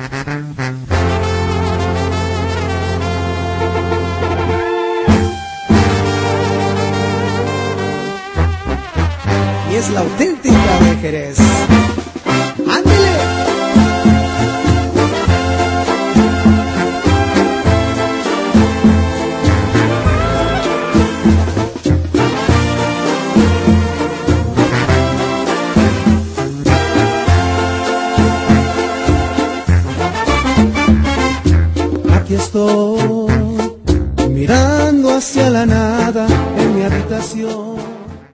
Y es la auténtica de Jerez. ¡Ándele! Aquí estoy, mirando hacia la nada en mi habitación.